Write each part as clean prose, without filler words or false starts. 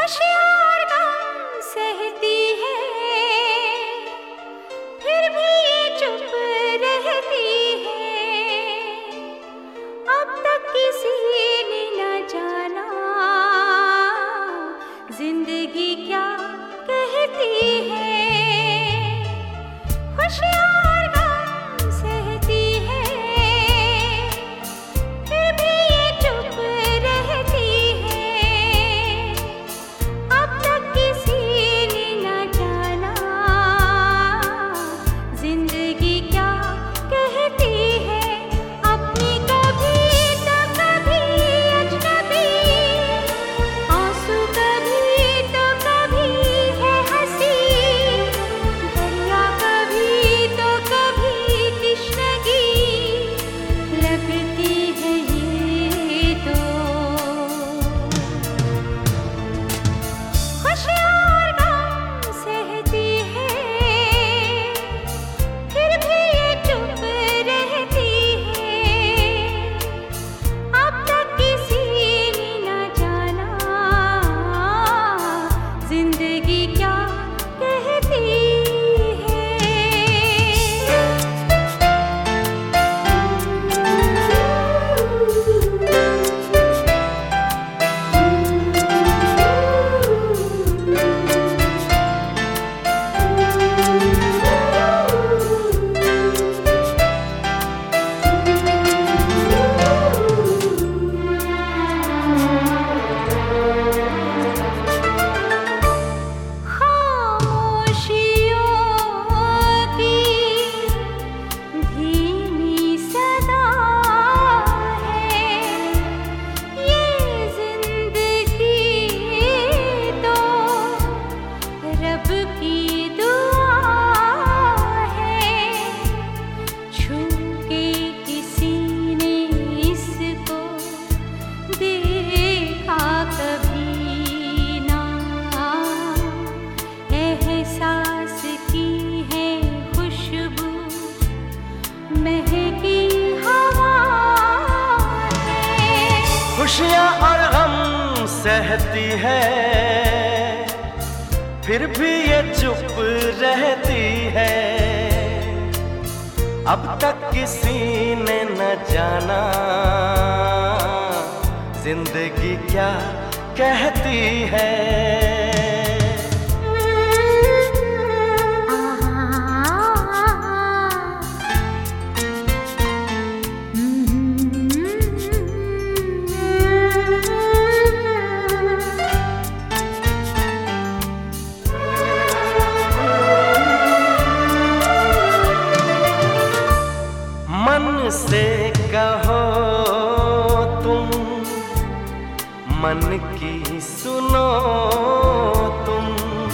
होशियार गम सहती है, फिर भी ये चुप रहती है। अब तक किसी ने न जाना जिंदगी क्या कहती है। होशियार गम सहती है, फिर भी ये चुप रहती है। अब तक किसी ने न जाना जिंदगी क्या कहती है। अपनी कभी तो कभी अजनबी, आंसू कभी तो कभी है हंसी, दरिया कभी तो कभी तिश्नगी लगती है ये तो। होशियार गम सहती है, फिर भी ये चुप रहती है। अब तक किसी ने न जाना जिंदगी क्या कहती खामोशियों की धीमी सदा है। ये जिंदगी तो रब की दुआ है। छू के किसी ने इसको देखा कभी ना, एहसास की है खुशबू महकी हवा है। खुशियाँ और गम सहती है, फिर भी ये चुप रहती है। अब तक किसी ने न जाना जिंदगी क्या कहती है। मन से कहो तुम, मन की सुनो तुम,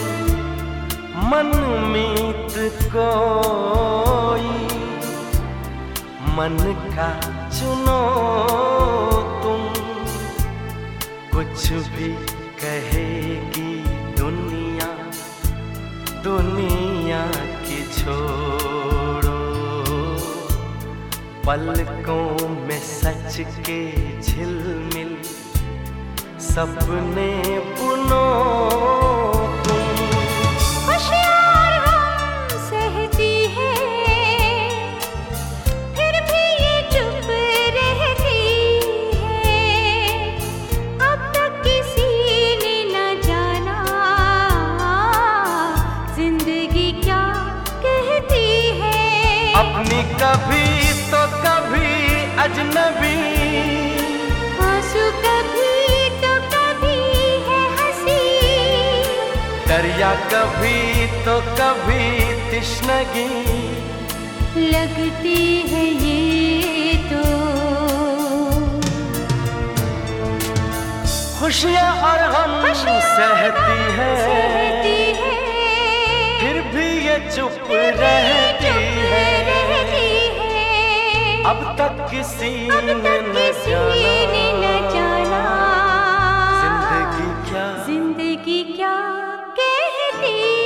मन मीत कोई मन का चुनो तुम। कुछ भी कहेगी दुनिया, दुनिया की छोड़ो। पलकों में सच के झिलमिल सपने बुनो तुम। होशियार गम सहती है, फिर भी ये चुप रहती है। अब तक किसी ने न जाना जिंदगी क्या कहती है। अपनी कभी तो कभी अजनबी, आंसू कभी तो कभी है हंसी, दरिया कभी तो कभी तिश्नगी लगती है ये तो। खुशियाँ और गम सहती है, फिर भी ये चुप रहती है। अब तक किसी ने न जाना जिंदगी क्या कहती